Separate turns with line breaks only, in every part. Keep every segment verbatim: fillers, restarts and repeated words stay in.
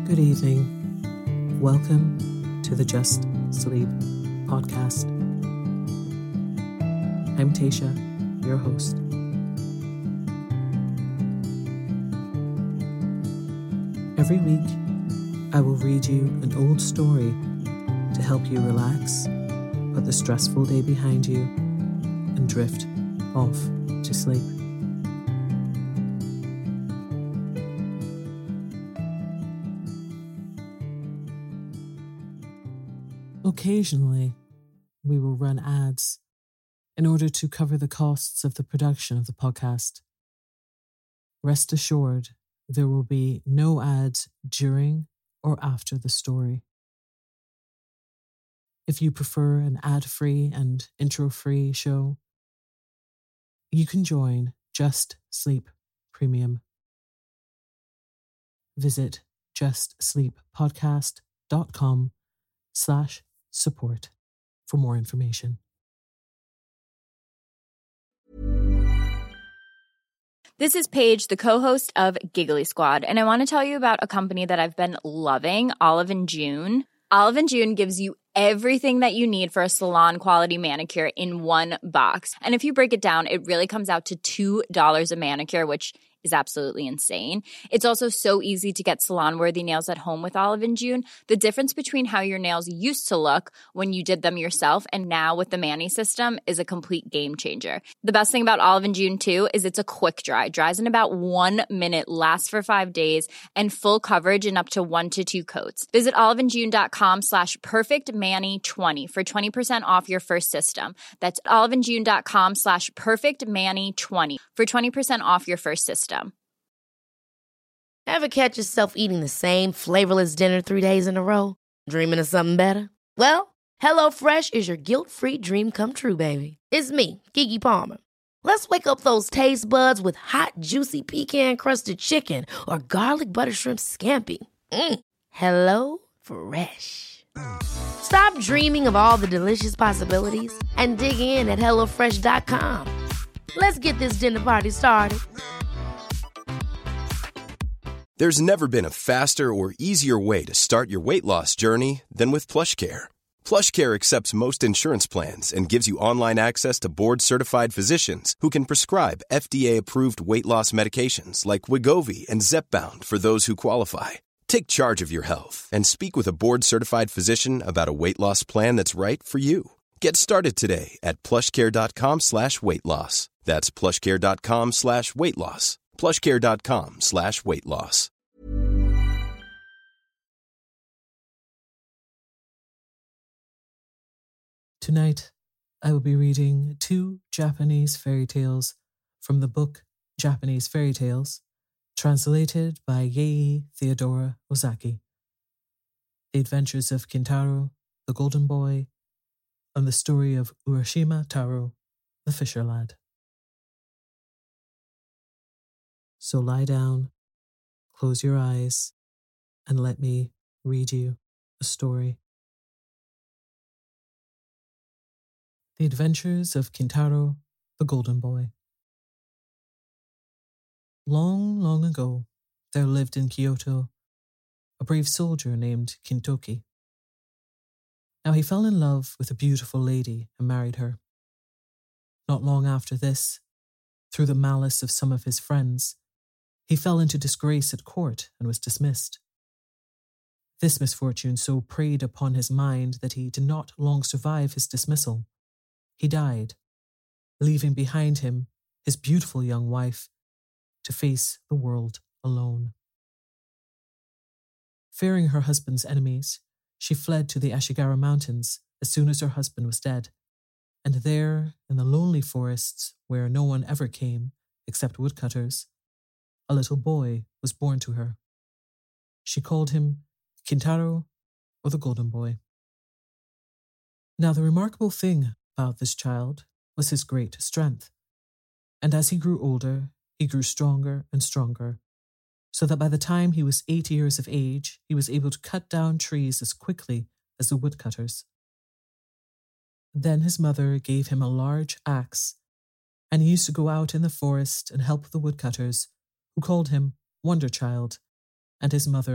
Good evening. Welcome to the Just Sleep podcast. I'm Tasha, your host. Every week, I will read you an old story to help you relax, put the stressful day behind you, and drift off to sleep. Occasionally, we will run ads in order to cover the costs of the production of the podcast. Rest assured, there will be no ads during or after the story. If you prefer an ad-free and intro-free show, you can join Just Sleep Premium. Visit justsleeppodcast.com slash support for more information.
This is Paige, the co-host of Giggly Squad, and I want to tell you about a company that I've been loving, Olive and June. Olive and June gives you everything that you need for a salon-quality manicure in one box. And if you break it down, it really comes out to two dollars a manicure, which is absolutely insane. It's also so easy to get salon-worthy nails at home with Olive and June. The difference between how your nails used to look when you did them yourself and now with the Mani system is a complete game changer. The best thing about Olive and June, too, is it's a quick dry. Dries in about one minute, lasts for five days, and full coverage in up to one to two coats. Visit oliveandjune.com slash perfectmani20 for twenty percent off your first system. That's oliveandjune.com slash perfectmani20 for twenty percent off your first system.
Ever catch yourself eating the same flavorless dinner three days in a row? Dreaming of something better? Well, HelloFresh is your guilt-free dream come true, baby. It's me, Keke Palmer. Let's wake up those taste buds with hot, juicy pecan-crusted chicken or garlic butter shrimp scampi. Mm. Hello Fresh. Stop dreaming of all the delicious possibilities and dig in at hello fresh dot com. Let's get this dinner party started.
There's never been a faster or easier way to start your weight loss journey than with PlushCare. PlushCare accepts most insurance plans and gives you online access to board-certified physicians who can prescribe F D A-approved weight loss medications like Wegovy and Zepbound for those who qualify. Take charge of your health and speak with a board-certified physician about a weight loss plan that's right for you. Get started today at plushcare.com slash weight loss. That's plushcare.com slash weight loss. plushcare.com slash weight loss.
Tonight, I will be reading two Japanese fairy tales from the book Japanese Fairy Tales, translated by Yei Theodora Ozaki. The Adventures of Kintaro, the Golden Boy, and the story of Urashima Taro, the Fisher Lad. So lie down, close your eyes, and let me read you a story. The Adventures of Kintaro, the Golden Boy. Long, long ago, there lived in Kyoto a brave soldier named Kintoki. Now he fell in love with a beautiful lady and married her. Not long after this, through the malice of some of his friends, he fell into disgrace at court and was dismissed. This misfortune so preyed upon his mind that he did not long survive his dismissal. He died, leaving behind him his beautiful young wife to face the world alone. Fearing her husband's enemies, she fled to the Ashigara Mountains as soon as her husband was dead, and there, in the lonely forests where no one ever came except woodcutters, a little boy was born to her. She called him Kintaro, or the Golden Boy. Now the remarkable thing about this child was his great strength, and as he grew older, he grew stronger and stronger, so that by the time he was eight years of age, he was able to cut down trees as quickly as the woodcutters. Then his mother gave him a large axe, and he used to go out in the forest and help the woodcutters, who called him Wonder Child, and his mother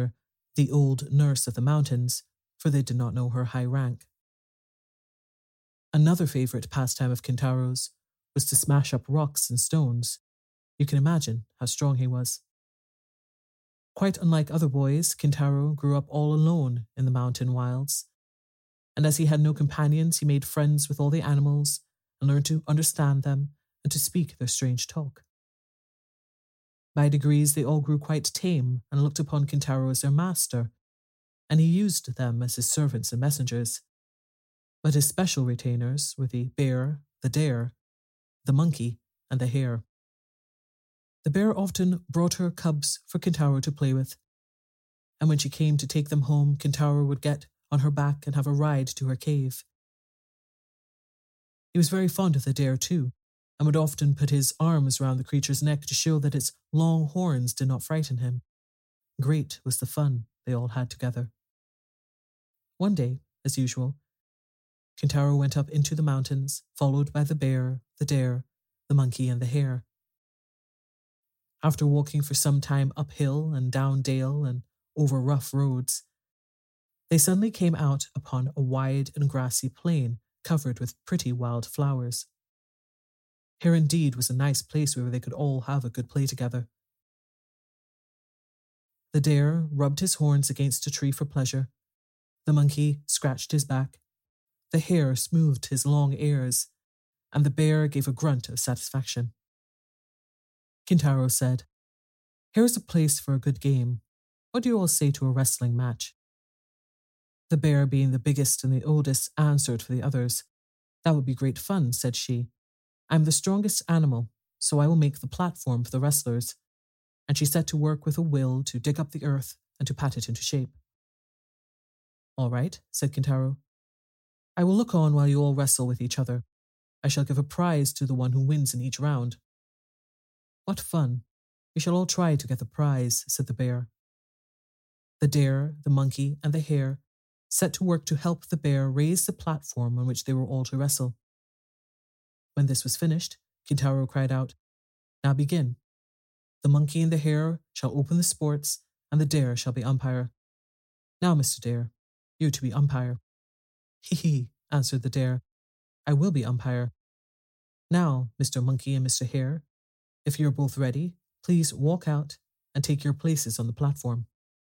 the old nurse of the mountains, for they did not know her high rank. Another favourite pastime of Kintaro's was to smash up rocks and stones. You can imagine how strong he was. Quite unlike other boys, Kintaro grew up all alone in the mountain wilds, and as he had no companions, he made friends with all the animals and learned to understand them and to speak their strange talk. By degrees, they all grew quite tame and looked upon Kintaro as their master, and he used them as his servants and messengers. But his special retainers were the bear, the dare, the monkey, and the hare. The bear often brought her cubs for Kintaro to play with, and when she came to take them home, Kintaro would get on her back and have a ride to her cave. He was very fond of the dare too, and would often put his arms round the creature's neck to show that its long horns did not frighten him. Great was the fun they all had together. One day, as usual, Kintaro went up into the mountains, followed by the bear, the dare, the monkey, and the hare. After walking for some time uphill and down dale and over rough roads, they suddenly came out upon a wide and grassy plain covered with pretty wild flowers. Here indeed was a nice place where they could all have a good play together. The dare rubbed his horns against a tree for pleasure. The monkey scratched his back. The hare smoothed his long ears, and the bear gave a grunt of satisfaction. Kintaro said, "Here's a place for a good game. What do you all say to a wrestling match?" The bear, being the biggest and the oldest, answered for the others. "That would be great fun," said she. "I'm the strongest animal, so I will make the platform for the wrestlers." And she set to work with a will to dig up the earth and to pat it into shape. "All right," said Kintaro. "I will look on while you all wrestle with each other. I shall give a prize to the one who wins in each round." "What fun! We shall all try to get the prize," said the bear. The dare, the monkey, and the hare set to work to help the bear raise the platform on which they were all to wrestle. When this was finished, Kintaro cried out, "Now begin. The monkey and the hare shall open the sports, and the dare shall be umpire. Now, Mister Dare, you to be umpire." "Hee hee," answered the dare. "I will be umpire. Now, Mister Monkey and Mister Hare, if you are both ready, please walk out and take your places on the platform."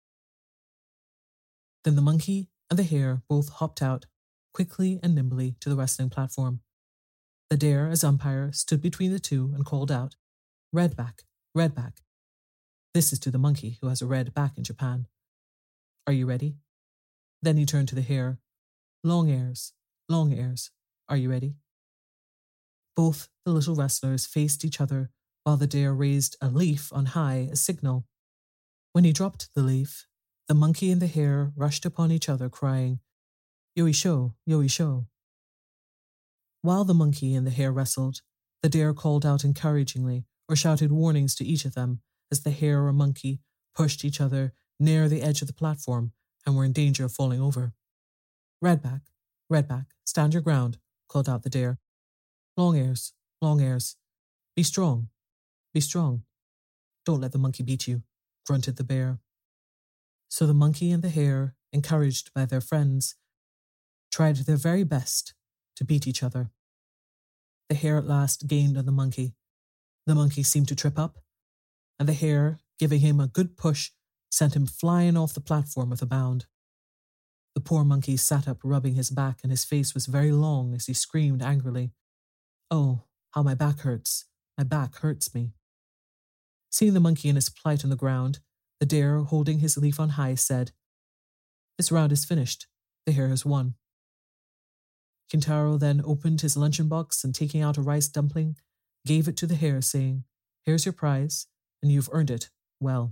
Then the monkey and the hare both hopped out, quickly and nimbly, to the wrestling platform. The dare, as umpire, stood between the two and called out, "Red back, red back." This is to the monkey, who has a red back in Japan. "Are you ready?" Then he turned to the hare. "Long ears, long ears. Are you ready?" Both the little wrestlers faced each other while the dare raised a leaf on high as signal. When he dropped the leaf, the monkey and the hare rushed upon each other, crying, "Yoisho, yoisho." While the monkey and the hare wrestled, the dare called out encouragingly or shouted warnings to each of them as the hare or monkey pushed each other near the edge of the platform and were in danger of falling over. "Redback, Redback, stand your ground," called out the dare. "Long ears, long ears. Be strong, be strong. Don't let the monkey beat you," grunted the bear. So the monkey and the hare, encouraged by their friends, tried their very best to beat each other. The hare at last gained on the monkey. The monkey seemed to trip up, and the hare, giving him a good push, sent him flying off the platform with a bound. The poor monkey sat up, rubbing his back, and his face was very long as he screamed angrily, "Oh, how my back hurts! My back hurts me." Seeing the monkey in his plight on the ground, the dare, holding his leaf on high, said, "This round is finished. The hare has won." Kintaro then opened his luncheon box and, taking out a rice dumpling, gave it to the hare, saying, "Here's your prize, and you've earned it well."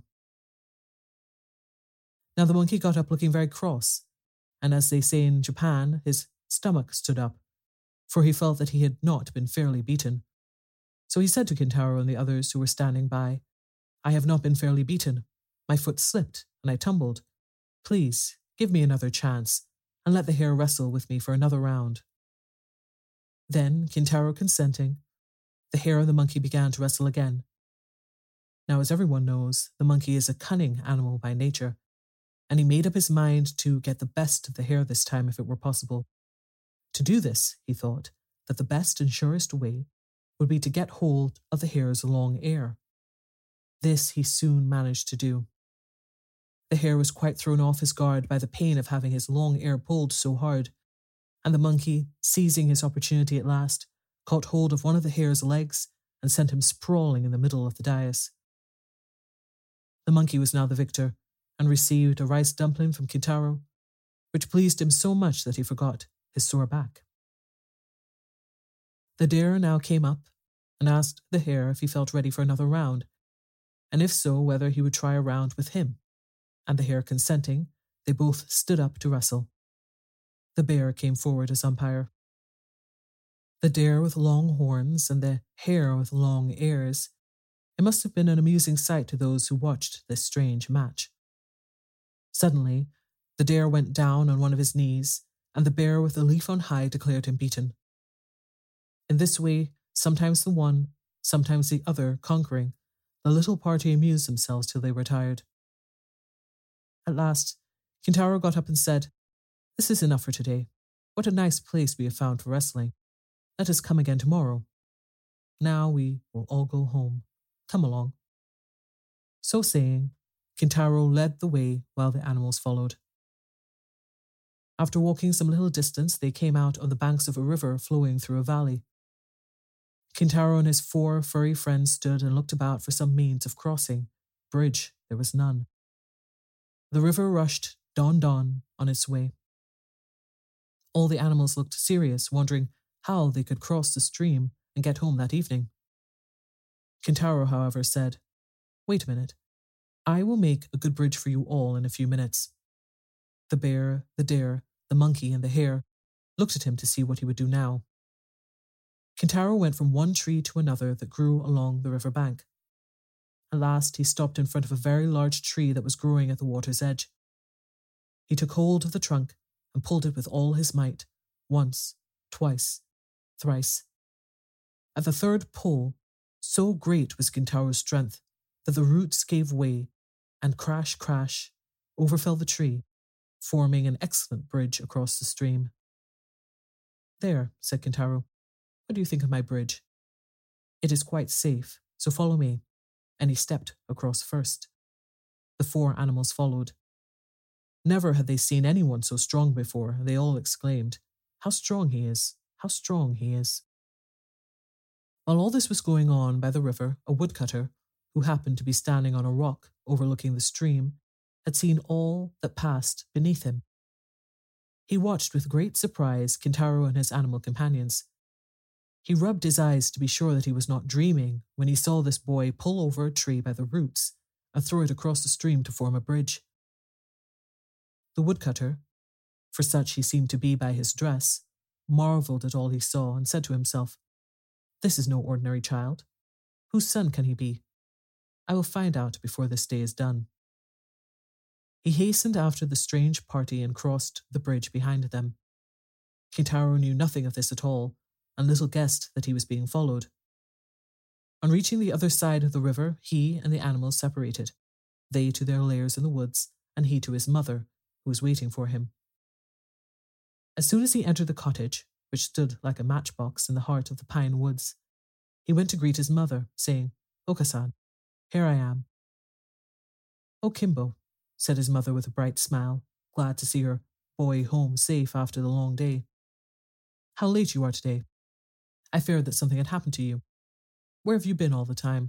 Now the monkey got up looking very cross, and as they say in Japan, his stomach stood up, for he felt that he had not been fairly beaten. So he said to Kintaro and the others who were standing by, "I have not been fairly beaten. My foot slipped, and I tumbled. Please, give me another chance, and let the hare wrestle with me for another round." Then, Kintaro consenting, the hare and the monkey began to wrestle again. Now, as everyone knows, the monkey is a cunning animal by nature, and he made up his mind to get the best of the hare this time if it were possible. To do this, he thought that the best and surest way would be to get hold of the hare's long ear. This he soon managed to do. The hare was quite thrown off his guard by the pain of having his long ear pulled so hard, and the monkey, seizing his opportunity at last, caught hold of one of the hare's legs and sent him sprawling in the middle of the dais. The monkey was now the victor, and received a rice dumpling from Kintaro, which pleased him so much that he forgot his sore back. The deer now came up and asked the hare if he felt ready for another round, and if so, whether he would try a round with him, and the hare consenting, they both stood up to wrestle. The bear came forward as umpire. The deer with long horns and the hare with long ears, it must have been an amusing sight to those who watched this strange match. Suddenly, the deer went down on one of his knees, and the bear with the leaf on high declared him beaten. In this way, sometimes the one, sometimes the other conquering, the little party amused themselves till they were tired. At last, Kintaro got up and said, "This is enough for today. What a nice place we have found for wrestling. Let us come again tomorrow. Now we will all go home. Come along." So saying, Kintaro led the way while the animals followed. After walking some little distance, they came out on the banks of a river flowing through a valley. Kintaro and his four furry friends stood and looked about for some means of crossing. Bridge there was none. The river rushed don-don on its way. All the animals looked serious, wondering how they could cross the stream and get home that evening. Kintaro, however, said, "Wait a minute. I will make a good bridge for you all in a few minutes." The bear, the deer, the monkey, and the hare looked at him to see what he would do now. Kintaro went from one tree to another that grew along the river bank. At last he stopped in front of a very large tree that was growing at the water's edge. He took hold of the trunk and pulled it with all his might, once, twice, thrice. At the third pull, so great was Kintaro's strength that the roots gave way, and crash, crash, over fell the tree, forming an excellent bridge across the stream. "There," said Kintaro. "What do you think of my bridge? It is quite safe, so follow me." And he stepped across first. The four animals followed. Never had they seen anyone so strong before, and they all exclaimed, "How strong he is! How strong he is!" While all this was going on by the river, a woodcutter, who happened to be standing on a rock overlooking the stream, had seen all that passed beneath him. He watched with great surprise Kintaro and his animal companions. He rubbed his eyes to be sure that he was not dreaming when he saw this boy pull over a tree by the roots and throw it across the stream to form a bridge. The woodcutter, for such he seemed to be by his dress, marvelled at all he saw and said to himself, "This is no ordinary child. Whose son can he be? I will find out before this day is done." He hastened after the strange party and crossed the bridge behind them. Kintaro knew nothing of this at all, and little guessed that he was being followed. On reaching the other side of the river, he and the animals separated, they to their lairs in the woods, and he to his mother, who was waiting for him. As soon as he entered the cottage, which stood like a matchbox in the heart of the pine woods, he went to greet his mother, saying, "Okasan, here I am." "Oh, Kimbo," said his mother with a bright smile, glad to see her boy home safe after the long day. "How late you are today. I feared that something had happened to you. Where have you been all the time?"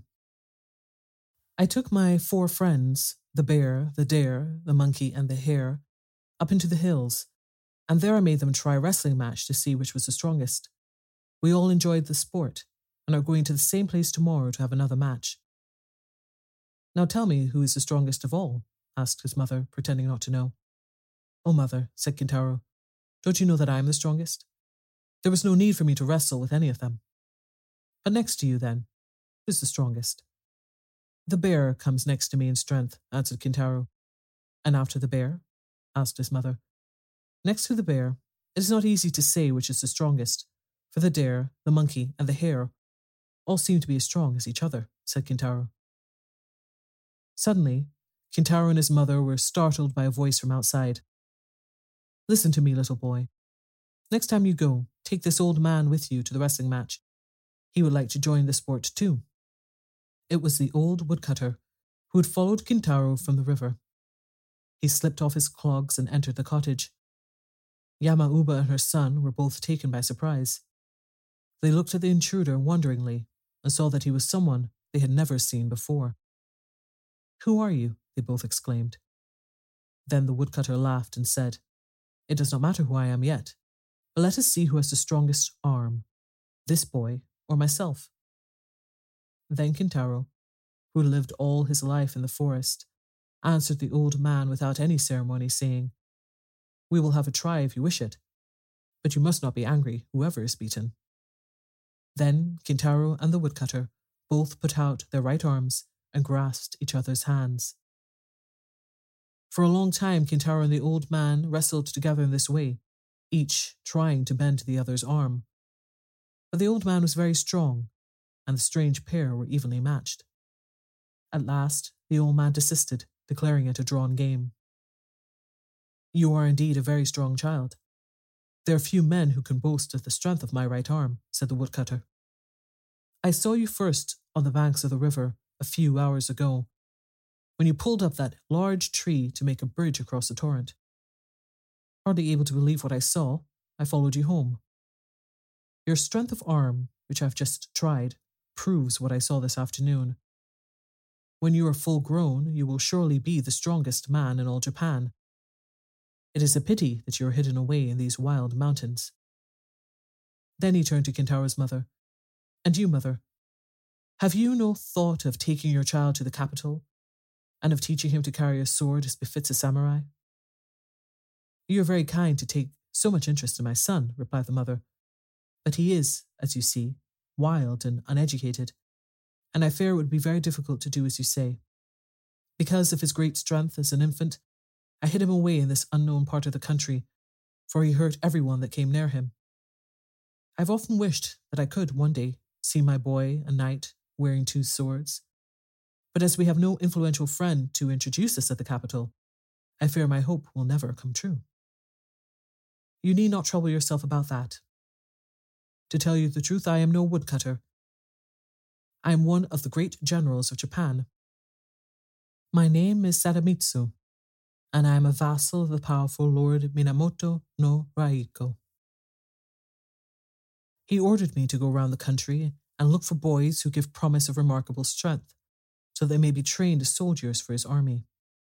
"I took my four friends, the bear, the deer, the monkey, and the hare, up into the hills, and there I made them try a wrestling match to see which was the strongest. We all enjoyed the sport, and are going to the same place tomorrow to have another match." "Now tell me who is the strongest of all?" asked his mother, pretending not to know. "Oh, mother," said Kintaro, "don't you know that I am the strongest? There was no need for me to wrestle with any of them. But next to you, then, who's the strongest?" "The bear comes next to me in strength," answered Kintaro. "And after the bear?" asked his mother. "Next to the bear, it is not easy to say which is the strongest, for the deer, the monkey, and the hare all seem to be as strong as each other," said Kintaro. Suddenly, Kintaro and his mother were startled by a voice from outside. "Listen to me, little boy. Next time you go, take this old man with you to the wrestling match. He would like to join the sport too." It was the old woodcutter who had followed Kintaro from the river. He slipped off his clogs and entered the cottage. Yamauba and her son were both taken by surprise. They looked at the intruder wonderingly and saw that he was someone they had never seen before. "Who are you?" they both exclaimed. Then the woodcutter laughed and said, "It does not matter who I am yet, but let us see who has the strongest arm, this boy or myself." Then Kintaro, who had lived all his life in the forest, answered the old man without any ceremony, saying, "We will have a try if you wish it, but you must not be angry, whoever is beaten." Then Kintaro and the woodcutter both put out their right arms and grasped each other's hands. For a long time, Kintaro and the old man wrestled together in this way, each trying to bend the other's arm. But the old man was very strong, and the strange pair were evenly matched. At last, the old man desisted, declaring it a drawn game. "You are indeed a very strong child. There are few men who can boast of the strength of my right arm," said the woodcutter. "I saw you first on the banks of the river a few hours ago, when you pulled up that large tree to make a bridge across the torrent. Hardly able to believe what I saw, I followed you home. Your strength of arm, which I've just tried, proves what I saw this afternoon. When you are full grown, you will surely be the strongest man in all Japan. It is a pity that you are hidden away in these wild mountains." Then he turned to Kintaro's mother. "And you, mother, have you no thought of taking your child to the capital and of teaching him to carry a sword as befits a samurai?" "You are very kind to take so much interest in my son," replied the mother, "but he is, as you see, wild and uneducated, and I fear it would be very difficult to do as you say. Because of his great strength as an infant, I hid him away in this unknown part of the country, for he hurt everyone that came near him. I've often wished that I could one day see my boy a knight wearing two swords, but as we have no influential friend to introduce us at the capital, I fear my hope will never come true. You need not trouble yourself about that. To tell you the truth, I am no woodcutter. I am one of the great generals of Japan. My name is Sadamitsu, and I am a vassal of the powerful Lord Minamoto no Raiko. He ordered me to go round the country and look for boys who give promise of remarkable strength, so they may be trained as soldiers for his army.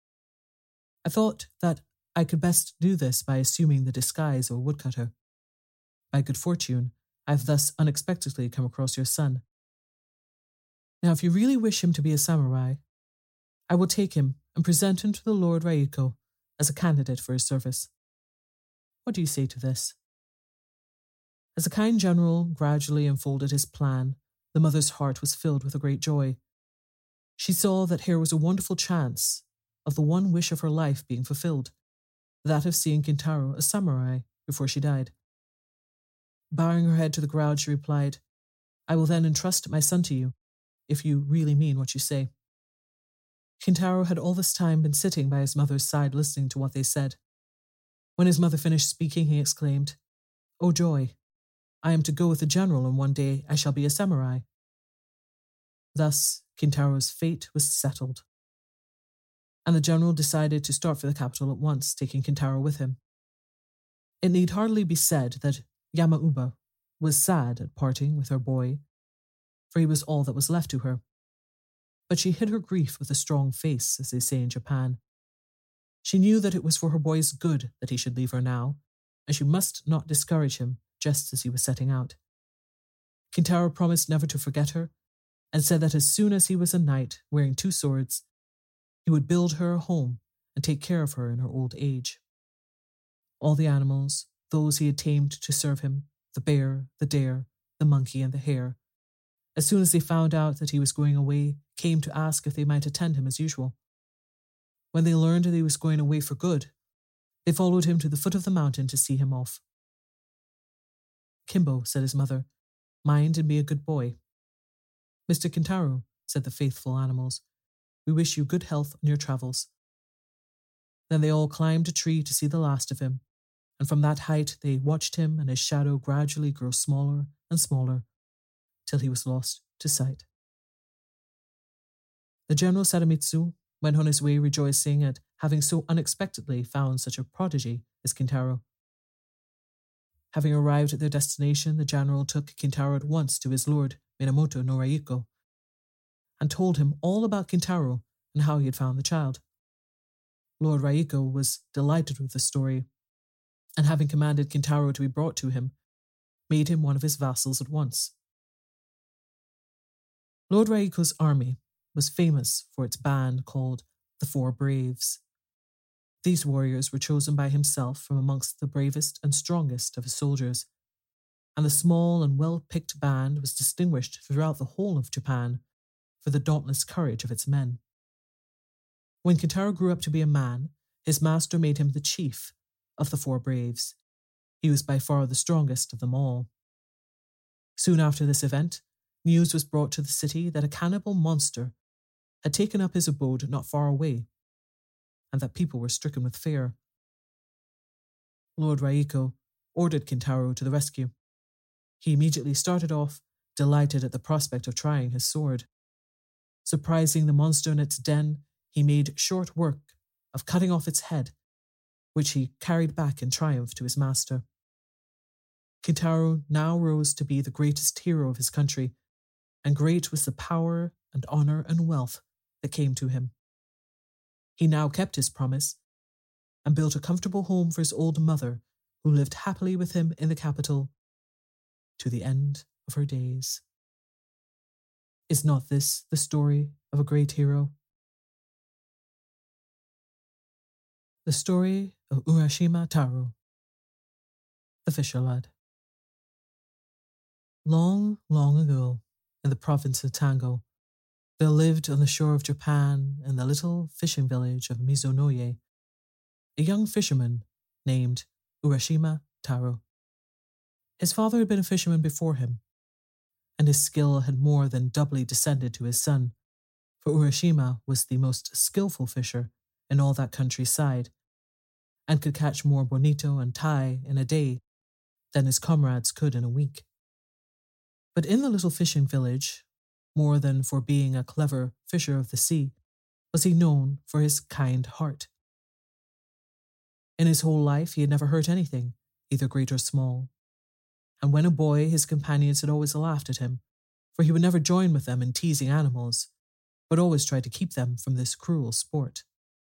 I thought that I could best do this by assuming the disguise of a woodcutter. By good fortune, I have thus unexpectedly come across your son. Now, if you really wish him to be a samurai, I will take him and present him to the Lord Raiko as a candidate for his service. What do you say to this?" As the kind general gradually unfolded his plan, the mother's heart was filled with a great joy. She saw that here was a wonderful chance of the one wish of her life being fulfilled, that of seeing Kintaro a samurai before she died. Bowing her head to the ground, she replied, "I will then entrust my son to you, if you really mean what you say." Kintaro had all this time been sitting by his mother's side listening to what they said. When his mother finished speaking, he exclaimed, "Oh joy! I am to go with the general, and one day I shall be a samurai." Thus, Kintaro's fate was settled, and the general decided to start for the capital at once, taking Kintaro with him. It need hardly be said that Yamauba was sad at parting with her boy, for he was all that was left to her. But she hid her grief with a strong face, as they say in Japan. She knew that it was for her boy's good that he should leave her now, and she must not discourage him just as he was setting out. Kintaro promised never to forget her, and said that as soon as he was a knight wearing two swords, he would build her a home and take care of her in her old age. All the animals, those he had tamed to serve him, the bear, the deer, the monkey, and the hare, as soon as they found out that he was going away, came to ask if they might attend him as usual. When they learned that he was going away for good, they followed him to the foot of the mountain to see him off. "Kimbo," said his mother, "mind and be a good boy." "Mister Kintaro," said the faithful animals, "we wish you good health on your travels, Then they all climbed a tree to see the last of him, and from that height they watched him and his shadow gradually grow smaller and smaller, till he was lost to sight. The General Sadamitsu went on his way rejoicing at having so unexpectedly found such a prodigy as Kintaro. Having arrived at their destination, the general took Kintaro at once to his lord, Minamoto no Raiko, and told him all about Kintaro and how he had found the child. Lord Raiko was delighted with the story, and having commanded Kintaro to be brought to him, made him one of his vassals at once. Lord Raiko's army was famous for its band called the Four Braves. These warriors were chosen by himself from amongst the bravest and strongest of his soldiers, and the small and well-picked band was distinguished throughout the whole of Japan for the dauntless courage of its men. When Kintaro grew up to be a man, his master made him the chief of the Four Braves. He was by far the strongest of them all. Soon after this event, news was brought to the city that a cannibal monster had taken up his abode not far away, and that people were stricken with fear. Lord Raiko ordered Kintaro to the rescue. He immediately started off, delighted at the prospect of trying his sword. Surprising the monster in its den, he made short work of cutting off its head, which he carried back in triumph to his master. Kintaro now rose to be the greatest hero of his country, and great was the power and honour and wealth that came to him. He now kept his promise and built a comfortable home for his old mother, who lived happily with him in the capital to the end of her days. Is not this the story of a great hero? The story of Urashima Taro, the fisher lad. Long, long ago, in the province of Tango, there lived on the shore of Japan, in the little fishing village of Mizunoye, a young fisherman named Urashima Taro. His father had been a fisherman before him, and his skill had more than doubly descended to his son, for Urashima was the most skillful fisher in all that countryside, and could catch more bonito and tai in a day than his comrades could in a week. But in the little fishing village, more than for being a clever fisher of the sea, was he known for his kind heart. In his whole life he had never hurt anything, either great or small, and when a boy his companions had always laughed at him, for he would never join with them in teasing animals, but always tried to keep them from this cruel sport.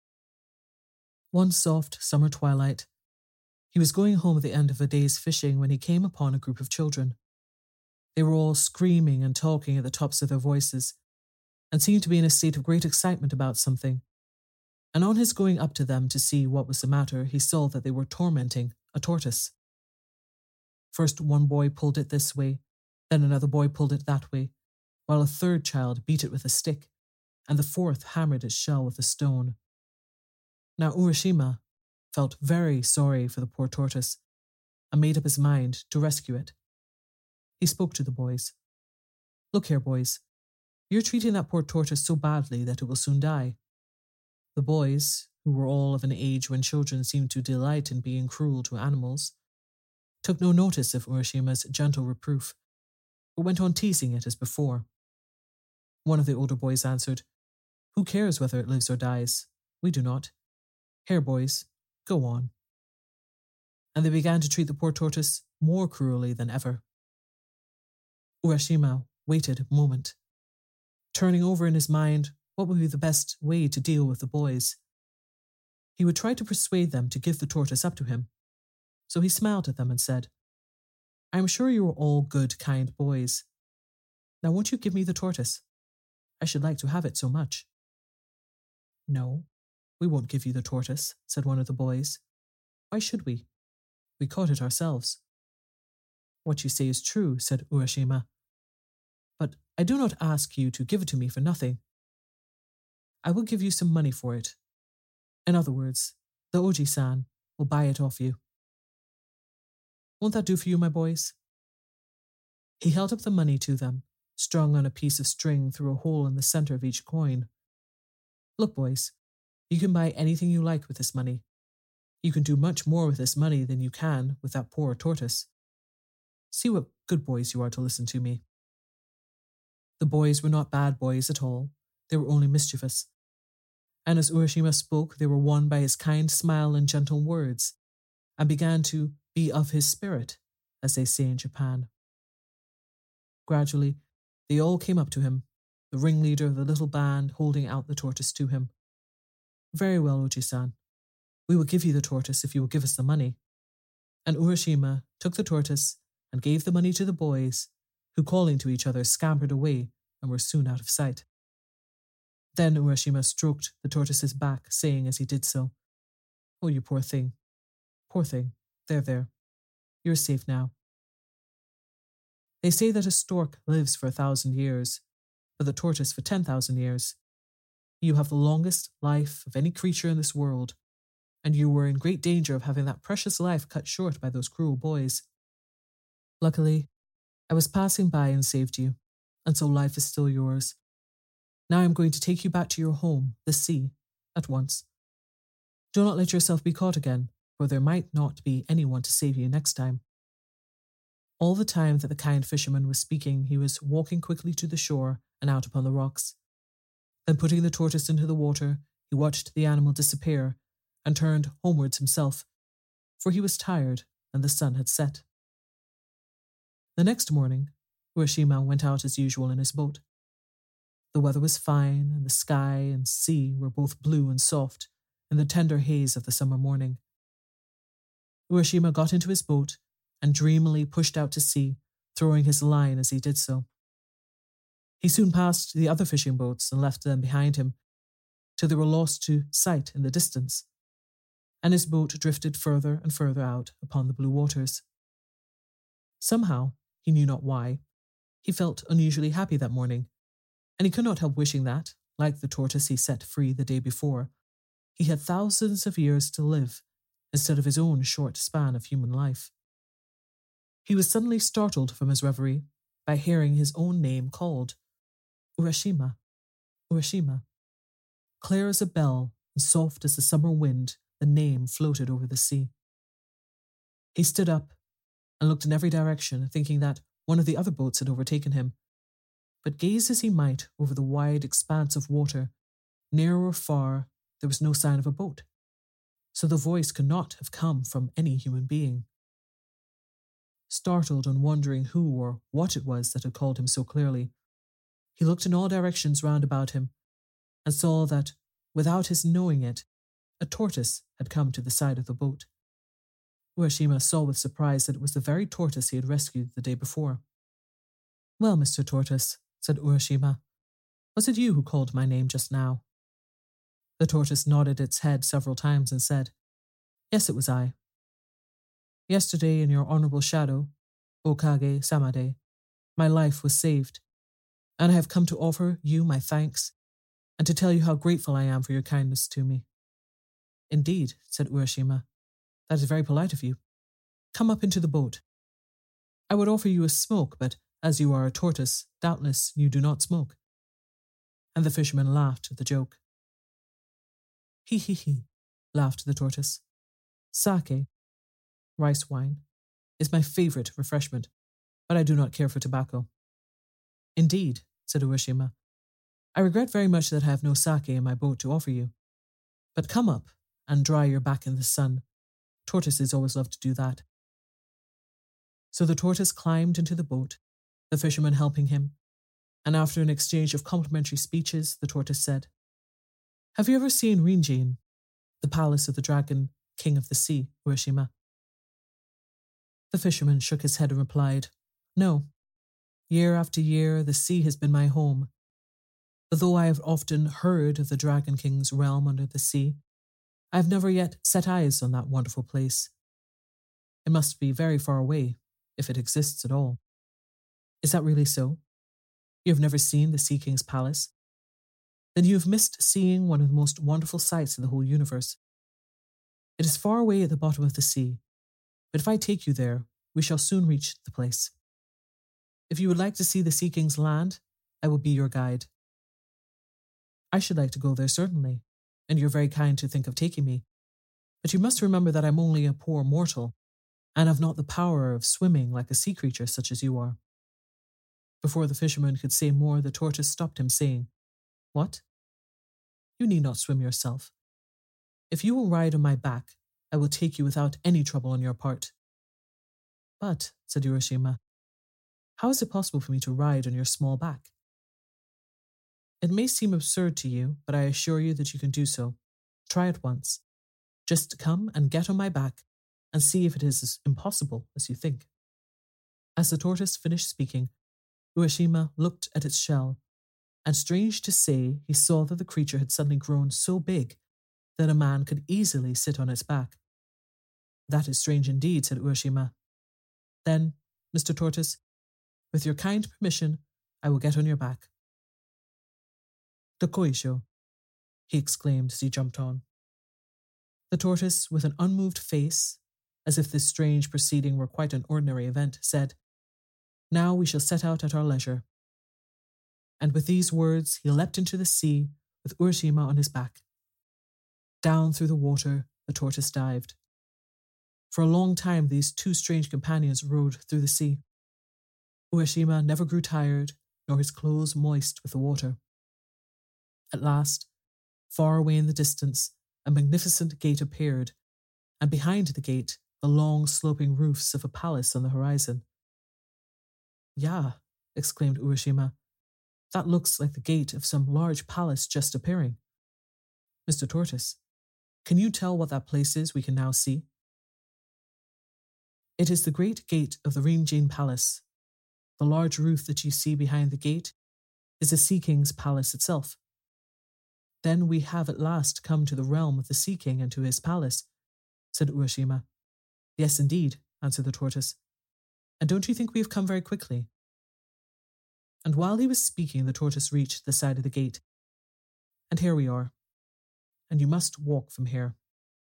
One soft summer twilight, he was going home at the end of a day's fishing when he came upon a group of children. They were all screaming and talking at the tops of their voices, and seemed to be in a state of great excitement about something. And on his going up to them to see what was the matter, he saw that they were tormenting a tortoise. First one boy pulled it this way, then another boy pulled it that way, while a third child beat it with a stick, and the fourth hammered its shell with a stone. Now Urashima felt very sorry for the poor tortoise, and made up his mind to rescue it. He spoke to the boys. "Look here, boys. You're treating that poor tortoise so badly that it will soon die." The boys, who were all of an age when children seem to delight in being cruel to animals, took no notice of Urashima's gentle reproof, but went on teasing it as before. One of the older boys answered, "Who cares whether it lives or dies? We do not. Here, boys, go on." And they began to treat the poor tortoise more cruelly than ever. Urashima waited a moment, turning over in his mind what would be the best way to deal with the boys. He would try to persuade them to give the tortoise up to him, so he smiled at them and said, "I am sure you are all good, kind boys. Now won't you give me the tortoise? I should like to have it so much." "No, we won't give you the tortoise," said one of the boys. "Why should we? We caught it ourselves." "What you say is true," said Urashima, "but I do not ask you to give it to me for nothing. I will give you some money for it. In other words, the Oji-san will buy it off you. Won't that do for you, my boys?" He held up the money to them, strung on a piece of string through a hole in the center of each coin. "Look, boys, You can buy anything you like with this money. You can do much more with this money than you can with that poor tortoise. See what good boys you are to listen to me." The boys were not bad boys at all. They were only mischievous. And as Urashima spoke, they were won by his kind smile and gentle words, and began to be of his spirit, as they say in Japan. Gradually, they all came up to him, the ringleader of the little band holding out the tortoise to him. "Very well, Oji-san. We will give you the tortoise if you will give us the money." And Urashima took the tortoise and gave the money to the boys, who, calling to each other, scampered away and were soon out of sight. Then Urashima stroked the tortoise's back, saying as he did so, "Oh, you poor thing. Poor thing. There, there. You're safe now. They say that a stork lives for a thousand years, but the tortoise for ten thousand years. You have the longest life of any creature in this world, and you were in great danger of having that precious life cut short by those cruel boys. Luckily, I was passing by and saved you, and so life is still yours. Now I'm going to take you back to your home, the sea, at once. Do not let yourself be caught again, for there might not be anyone to save you next time." All the time that the kind fisherman was speaking, he was walking quickly to the shore and out upon the rocks. Then putting the tortoise into the water, he watched the animal disappear and turned homewards himself, for he was tired and the sun had set. The next morning, Urashima went out as usual in his boat. The weather was fine, and the sky and sea were both blue and soft in the tender haze of the summer morning. Urashima got into his boat and dreamily pushed out to sea, throwing his line as he did so. He soon passed the other fishing boats and left them behind him, till they were lost to sight in the distance, and his boat drifted further and further out upon the blue waters. Somehow, he knew not why, he felt unusually happy that morning, and he could not help wishing that, like the tortoise he set free the day before, he had thousands of years to live instead of his own short span of human life. He was suddenly startled from his reverie by hearing his own name called. Urashima, Urashima. Clear as a bell and soft as the summer wind, the name floated over the sea. He stood up and looked in every direction, thinking that one of the other boats had overtaken him. But gaze as he might over the wide expanse of water, near or far, there was no sign of a boat, so the voice could not have come from any human being. Startled and wondering who or what it was that had called him so clearly, he looked in all directions round about him and saw that, without his knowing it, a tortoise had come to the side of the boat. Urashima saw with surprise that it was the very tortoise he had rescued the day before. "Well, Mister Tortoise," said Urashima, "was it you who called my name just now?" The tortoise nodded its head several times and said, "Yes, it was I. Yesterday, in your honorable shadow, Okage Samade, my life was saved, and I have come to offer you my thanks and to tell you how grateful I am for your kindness to me." "Indeed," said Urashima, "that is very polite of you. Come up into the boat. I would offer you a smoke, but as you are a tortoise, doubtless you do not smoke." And the fisherman laughed at the joke. "He, he, he," laughed the tortoise. "Sake, rice wine, is my favourite refreshment, but I do not care for tobacco." "Indeed," said Urashima, "I regret very much that I have no sake in my boat to offer you. But come up and dry your back in the sun. Tortoises always love to do that." So the tortoise climbed into the boat, the fisherman helping him, and after an exchange of complimentary speeches, the tortoise said, "Have you ever seen Rinjin, the palace of the dragon king of the sea, Urashima?" The fisherman shook his head and replied, "No. Year after year, the sea has been my home. But though I have often heard of the Dragon King's realm under the sea, I have never yet set eyes on that wonderful place. It must be very far away, if it exists at all." "Is that really so? You have never seen the Sea King's palace? Then you have missed seeing one of the most wonderful sights in the whole universe. It is far away at the bottom of the sea, but if I take you there, we shall soon reach the place. If you would like to see the Sea King's land, I will be your guide." "I should like to go there, certainly. and you're very kind to think of taking me. But you must remember that I'm only a poor mortal, and have not the power of swimming like a sea creature such as you are." Before the fisherman could say more, the tortoise stopped him, saying, "What? You need not swim yourself. If you will ride on my back, I will take you without any trouble on your part." "But," said Urashima, "how is it possible for me to ride on your small back?" "It may seem absurd to you, but I assure you that you can do so. Try it once. Just come and get on my back and see if it is as impossible as you think." As the tortoise finished speaking, Urashima looked at its shell, and strange to say, he saw that the creature had suddenly grown so big that a man could easily sit on its back. "That is strange indeed," said Urashima. "Then, Mister Tortoise, with your kind permission, I will get on your back." "Dokoisho," he exclaimed as he jumped on. The tortoise, with an unmoved face, as if this strange proceeding were quite an ordinary event, said, "Now we shall set out at our leisure." And with these words he leapt into the sea with Urashima on his back. Down through the water the tortoise dived. For a long time these two strange companions rowed through the sea. Urashima never grew tired, nor his clothes moist with the water. At last, far away in the distance, a magnificent gate appeared, and behind the gate the long sloping roofs of a palace on the horizon. "Yah," exclaimed Urashima, "that looks like the gate of some large palace just appearing. Mister Tortoise, can you tell what that place is we can now see?" "It is the great gate of the Rinjin Palace. The large roof that you see behind the gate is the Sea King's palace itself." "Then we have at last come to the realm of the Sea King and to his palace," said Urashima. "Yes, indeed," answered the tortoise. "And don't you think we have come very quickly?" And while he was speaking, the tortoise reached the side of the gate. "And here we are. And you must walk from here."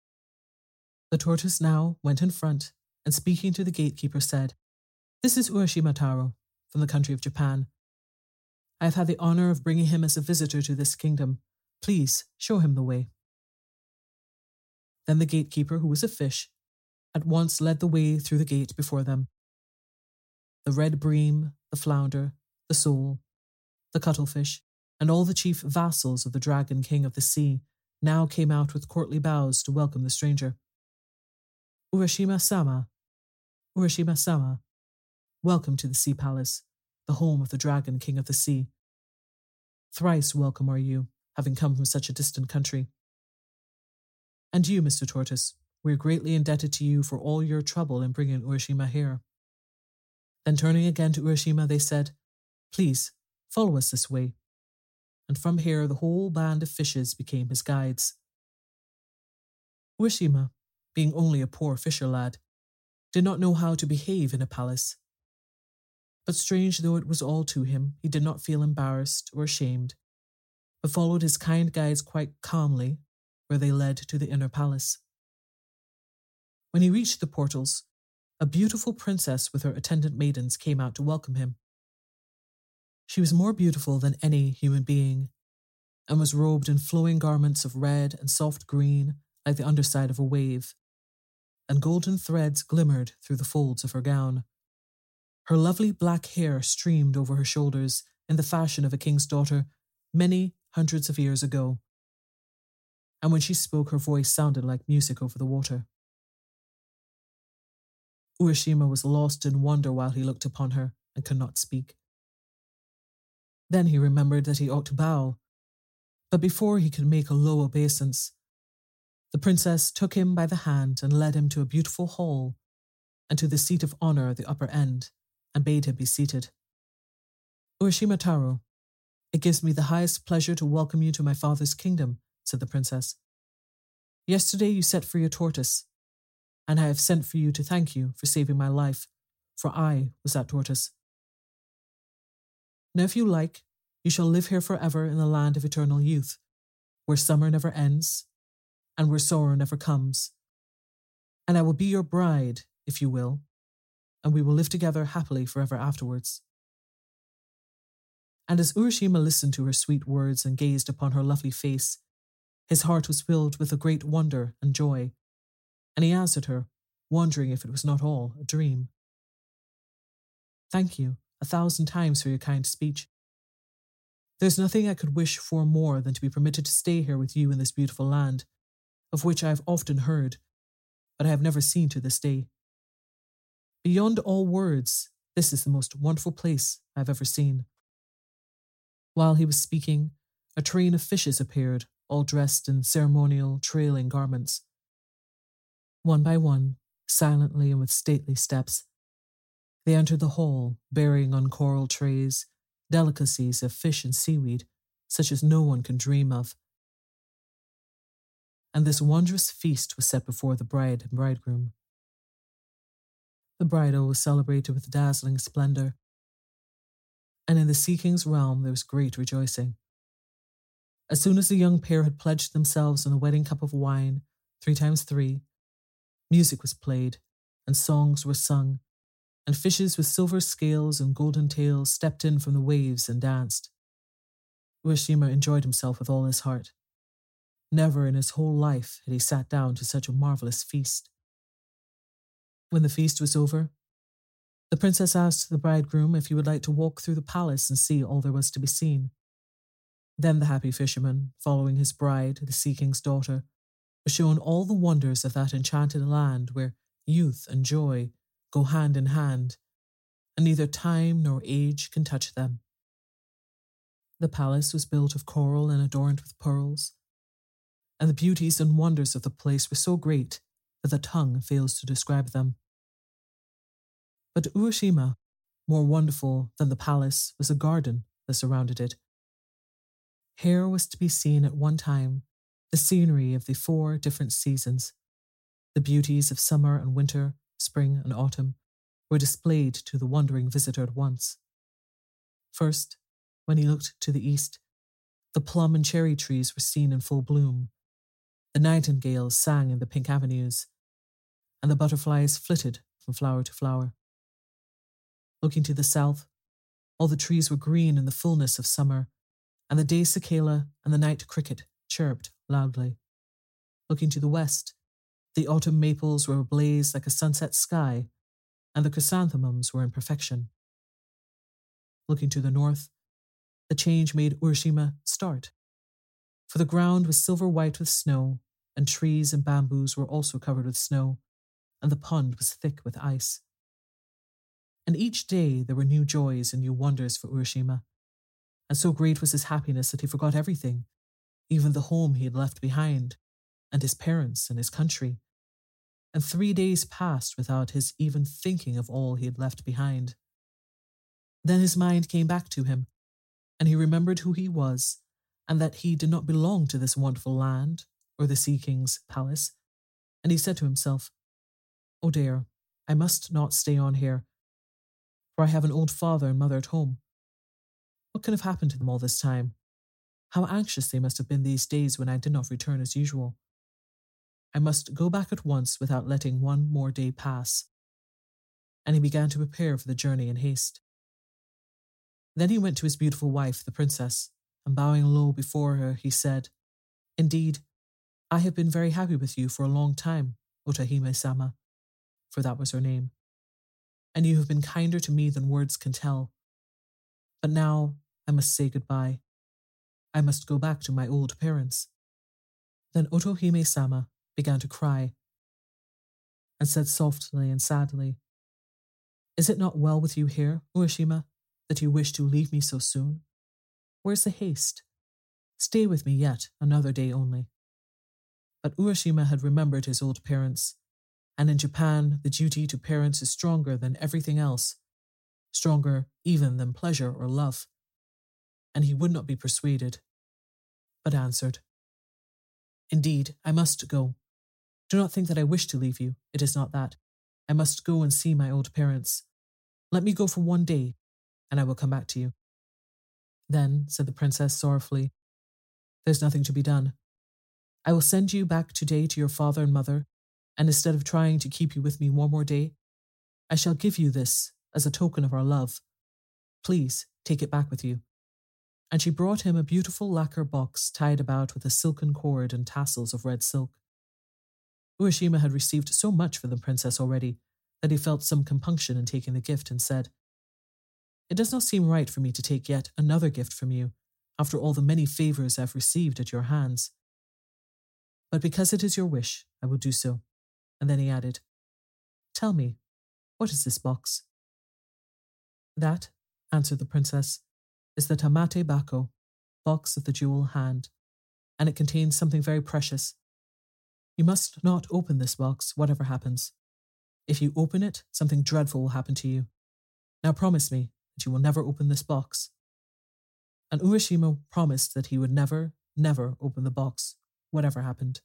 The tortoise now went in front, and speaking to the gatekeeper said, "This is Urashima Taro, from the country of Japan. I have had the honor of bringing him as a visitor to this kingdom. Please show him the way." Then the gatekeeper, who was a fish, at once led the way through the gate before them. The red bream, the flounder, the sole, the cuttlefish, and all the chief vassals of the Dragon King of the Sea now came out with courtly bows to welcome the stranger. "Urashima-sama, Urashima-sama, welcome to the Sea Palace, the home of the Dragon King of the Sea. Thrice welcome are you, having come from such a distant country. And you, Mister Tortoise, we are greatly indebted to you for all your trouble in bringing Urashima here." Then turning again to Urashima, they said, "Please, follow us this way." And from here the whole band of fishes became his guides. Urashima, being only a poor fisher lad, did not know how to behave in a palace. But strange though it was all to him, he did not feel embarrassed or ashamed, but followed his kind guides quite calmly, where they led to the inner palace. When he reached the portals, a beautiful princess with her attendant maidens came out to welcome him. She was more beautiful than any human being, and was robed in flowing garments of red and soft green like the underside of a wave, and golden threads glimmered through the folds of her gown. Her lovely black hair streamed over her shoulders in the fashion of a king's daughter many hundreds of years ago, and when she spoke her voice sounded like music over the water. Urashima was lost in wonder while he looked upon her and could not speak. Then he remembered that he ought to bow, but before he could make a low obeisance, the princess took him by the hand and led him to a beautiful hall and to the seat of honor at the upper end, and bade him be seated. "Urashima Taro, it gives me the highest pleasure to welcome you to my father's kingdom," said the princess. "Yesterday you set free a tortoise, and I have sent for you to thank you for saving my life, for I was that tortoise. Now if you like, you shall live here forever in the land of eternal youth, where summer never ends, and where sorrow never comes. And I will be your bride, if you will, and we will live together happily forever afterwards." And as Urashima listened to her sweet words and gazed upon her lovely face, His heart was filled with a great wonder and joy, and he answered her, wondering if it was not all a dream. Thank you a thousand times for your kind speech. There's nothing I could wish for more than to be permitted to stay here with you in this beautiful land, of which I have often heard, but I have never seen to this day. Beyond all words, this is the most wonderful place I have ever seen. While he was speaking, a train of fishes appeared, all dressed in ceremonial, trailing garments. One by one, silently and with stately steps, they entered the hall, bearing on coral trays delicacies of fish and seaweed, such as no one can dream of. And this wondrous feast was set before the bride and bridegroom. The bridal was celebrated with dazzling splendor, and in the Sea King's realm there was great rejoicing. As soon as the young pair had pledged themselves in the wedding cup of wine, three times three, music was played, and songs were sung, and fishes with silver scales and golden tails stepped in from the waves and danced. Urashima enjoyed himself with all his heart. Never in his whole life had he sat down to such a marvelous feast. When the feast was over, the princess asked the bridegroom if he would like to walk through the palace and see all there was to be seen. Then the happy fisherman, following his bride, the Sea King's daughter, was shown all the wonders of that enchanted land where youth and joy go hand in hand, and neither time nor age can touch them. The palace was built of coral and adorned with pearls, and the beauties and wonders of the place were so great that the tongue fails to describe them. But Urashima, more wonderful than the palace, was a garden that surrounded it. Here was to be seen at one time the scenery of the four different seasons. The beauties of summer and winter, spring and autumn, were displayed to the wondering visitor at once. First, when he looked to the east, the plum and cherry trees were seen in full bloom. The nightingales sang in the pink avenues, and the butterflies flitted from flower to flower. Looking to the south, all the trees were green in the fullness of summer, and the day cicala and the night cricket chirped loudly. Looking to the west, the autumn maples were ablaze like a sunset sky, and the chrysanthemums were in perfection. Looking to the north, the change made Urashima start, for the ground was silver white with snow, and trees and bamboos were also covered with snow, and the pond was thick with ice. And each day there were new joys and new wonders for Urashima, and so great was his happiness that he forgot everything, even the home he had left behind, and his parents and his country. And three days passed without his even thinking of all he had left behind. Then his mind came back to him, and he remembered who he was, and that he did not belong to this wonderful land or the Sea King's palace, and he said to himself, "Oh dear, I must not stay on here, for I have an old father and mother at home. What can have happened to them all this time? How anxious they must have been these days when I did not return as usual. I must go back at once without letting one more day pass." And he began to prepare for the journey in haste. Then he went to his beautiful wife, the princess, and bowing low before her, he said, "Indeed, I have been very happy with you for a long time, Otohime-sama," for that was her name, "and you have been kinder to me than words can tell. But now I must say goodbye. I must go back to my old parents." Then Otohime-sama began to cry, and said softly and sadly, "Is it not well with you here, Urashima, that you wish to leave me so soon? Where's the haste? Stay with me yet another day only." But Urashima had remembered his old parents, and in Japan the duty to parents is stronger than everything else, stronger even than pleasure or love, and he would not be persuaded, but answered, "Indeed, I must go. Do not think that I wish to leave you. It is not that. I must go and see my old parents. Let me go for one day, and I will come back to you." "Then," said the princess sorrowfully, "there's nothing to be done. I will send you back today to your father and mother, and instead of trying to keep you with me one more day, I shall give you this as a token of our love. Please take it back with you." and she brought him a beautiful lacquer box tied about with a silken cord and tassels of red silk. Urashima had received so much for the princess already that he felt some compunction in taking the gift and said, "It does not seem right for me to take yet another gift from you, after all the many favours I have received at your hands. But because it is your wish, I will do so." And then he added, "Tell me, what is this box?" "That," answered the princess, "is the Tamate Bako, box of the jewel hand, and it contains something very precious. You must not open this box, whatever happens. If you open it, something dreadful will happen to you. Now promise me that you will never open this box." And Urashima promised that he would never, never open the box, whatever happened.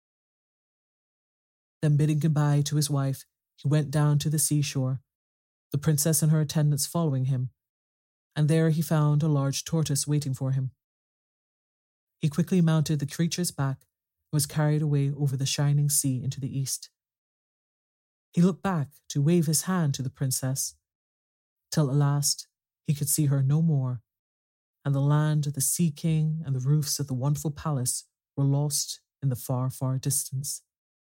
Then bidding goodbye to his wife, he went down to the seashore, the princess and her attendants following him, and there he found a large tortoise waiting for him. He quickly mounted the creature's back and was carried away over the shining sea into the east. He looked back to wave his hand to the princess, till at last he could see her no more, and the land of the Sea King and the roofs of the wonderful palace were lost in the far, far distance.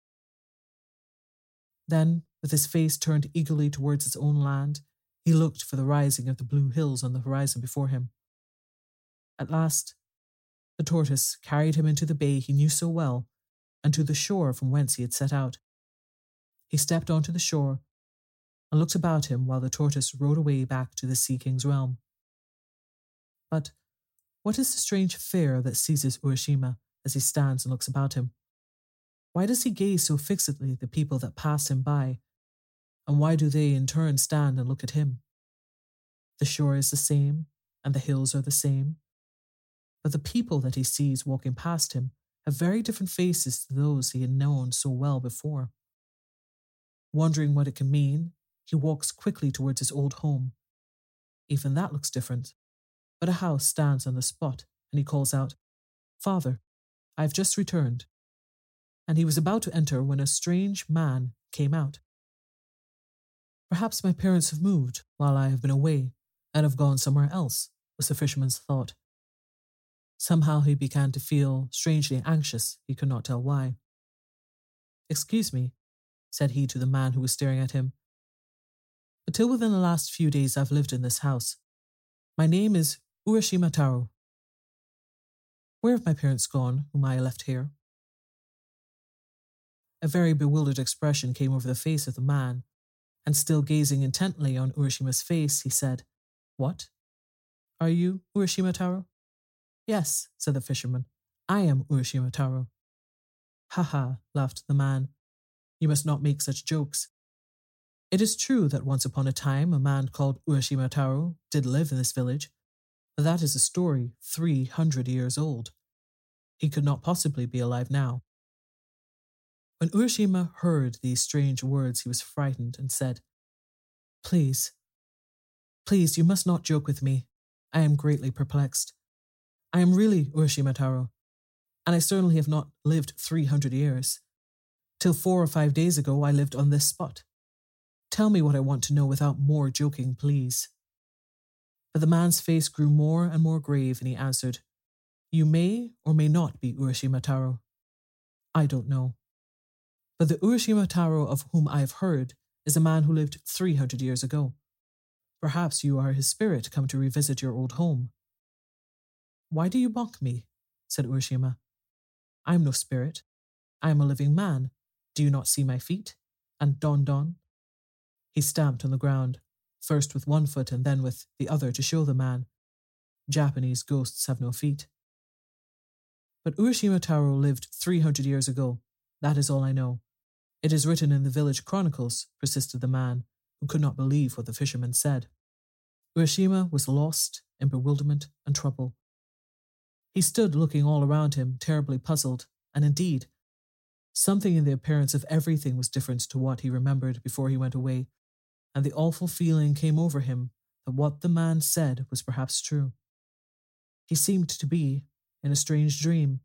Then, with his face turned eagerly towards his own land, he looked for the rising of the blue hills on the horizon before him. At last, the tortoise carried him into the bay he knew so well, and to the shore from whence he had set out. He stepped onto the shore and looked about him while the tortoise rowed away back to the Sea King's realm. But what is the strange fear that seizes Urashima as he stands and looks about him? Why does he gaze so fixedly at the people that pass him by, and why do they in turn stand and look at him? The shore is the same, and the hills are the same, but the people that he sees walking past him have very different faces to those he had known so well before. Wondering what it can mean, he walks quickly towards his old home. Even that looks different, but a house stands on the spot, and he calls out, "Father, I have just returned." And he was about to enter when a strange man came out. "Perhaps my parents have moved while I have been away and have gone somewhere else," was the fisherman's thought. Somehow he began to feel strangely anxious, he could not tell why. "Excuse me," said he to the man who was staring at him, "but till within the last few days I've lived in this house. My name is Urashima Taro. Where have my parents gone, whom I left here?" A very bewildered expression came over the face of the man, and still gazing intently on Urashima's face, he said, "What? Are you Urashima Taro?" "Yes," said the fisherman, "I am Urashima Taro." "Ha ha," laughed the man, "you must not make such jokes. It is true that once upon a time a man called Urashima Taro did live in this village, but that is a story three hundred years old. He could not possibly be alive now." When Urashima heard these strange words, he was frightened and said, Please, please, you must not joke with me. I am greatly perplexed. I am really Urashima Taro, and I certainly have not lived three hundred years. Till four or five days ago, I lived on this spot. Tell me what I want to know without more joking, please." But the man's face grew more and more grave, and he answered, "You may or may not be Urashima Taro. I don't know. But the Urashima Taro of whom I have heard is a man who lived three hundred years ago. Perhaps you are his spirit come to revisit your old home." "Why do you mock me?" said Urashima. "I am no spirit. I am a living man. Do you not see my feet? And Don Don?" He stamped on the ground, first with one foot and then with the other to show the man. Japanese ghosts have no feet. "But Urashima Taro lived three hundred years ago. That is all I know. It is written in the village chronicles," persisted the man, who could not believe what the fisherman said. Urashima was lost in bewilderment and trouble. He stood looking all around him, terribly puzzled, and indeed, something in the appearance of everything was different to what he remembered before he went away, and the awful feeling came over him that what the man said was perhaps true. He seemed to be in a strange dream.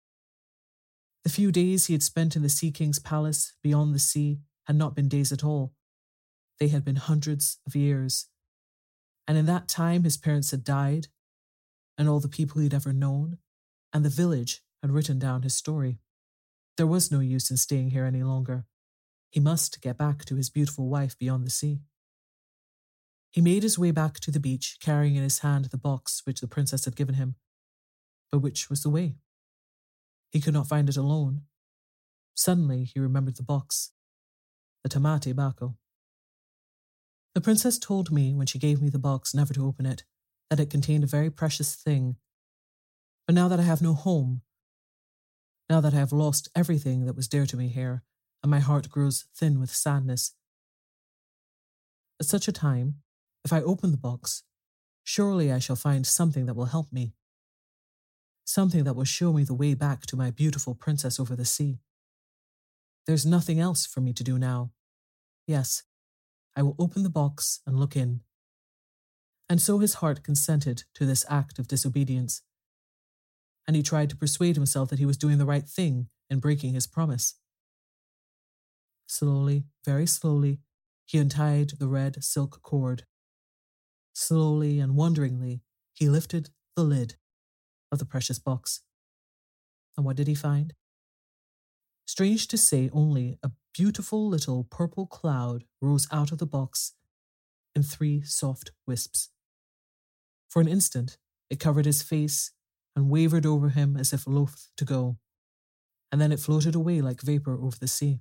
The few days he had spent in the Sea King's palace beyond the sea had not been days at all. They had been hundreds of years. And in that time his parents had died, and all the people he'd ever known, and the village had written down his story. There was no use in staying here any longer. He must get back to his beautiful wife beyond the sea. He made his way back to the beach, carrying in his hand the box which the princess had given him. But which was the way? He could not find it alone. Suddenly he remembered the box, the tamate bako. The princess told me when she gave me the box never to open it, that it contained a very precious thing. But now that I have no home, now that I have lost everything that was dear to me here, and my heart grows thin with sadness, at such a time, if I open the box, surely I shall find something that will help me. Something that will show me the way back to my beautiful princess over the sea. There's nothing else for me to do now. Yes, I will open the box and look in. And so his heart consented to this act of disobedience, and he tried to persuade himself that he was doing the right thing in breaking his promise. Slowly, very slowly, he untied the red silk cord. Slowly and wonderingly, he lifted the lid of the precious box. And what did he find? Strange to say, only a beautiful little purple cloud rose out of the box in three soft wisps. For an instant, it covered his face and wavered over him as if loath to go, and then it floated away like vapor over the sea.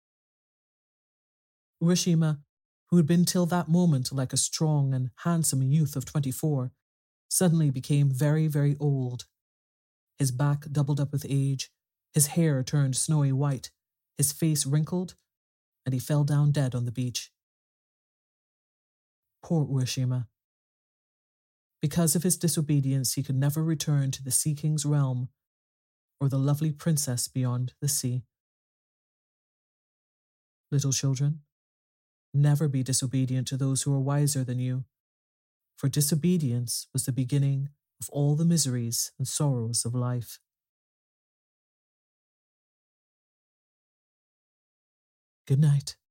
Urashima, who had been till that moment like a strong and handsome youth of twenty-four, suddenly became very, very old. His back doubled up with age, his hair turned snowy white, his face wrinkled, and he fell down dead on the beach. Poor Urashima. Because of his disobedience, he could never return to the Sea King's realm or the lovely princess beyond the sea. Little children, never be disobedient to those who are wiser than you, for disobedience was the beginning of all the miseries and sorrows of life. Good night.